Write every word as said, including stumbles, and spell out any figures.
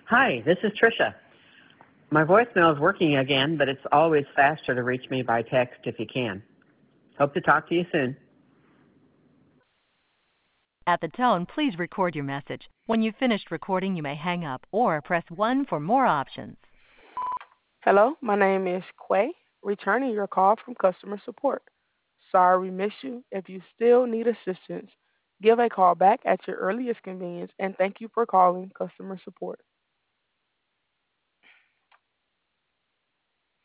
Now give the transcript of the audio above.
Hi, this is Tricia. My voicemail is working again, but it's always faster to reach me by text if you can. Hope to talk to you soon. At the tone, please record your message. When you've finished recording, you may hang up or press one for more options. Hello, my name is Quay, returning your call from customer support. Sorry we missed you. If you still need assistance, give a call back at your earliest convenience, and thank you for calling customer support.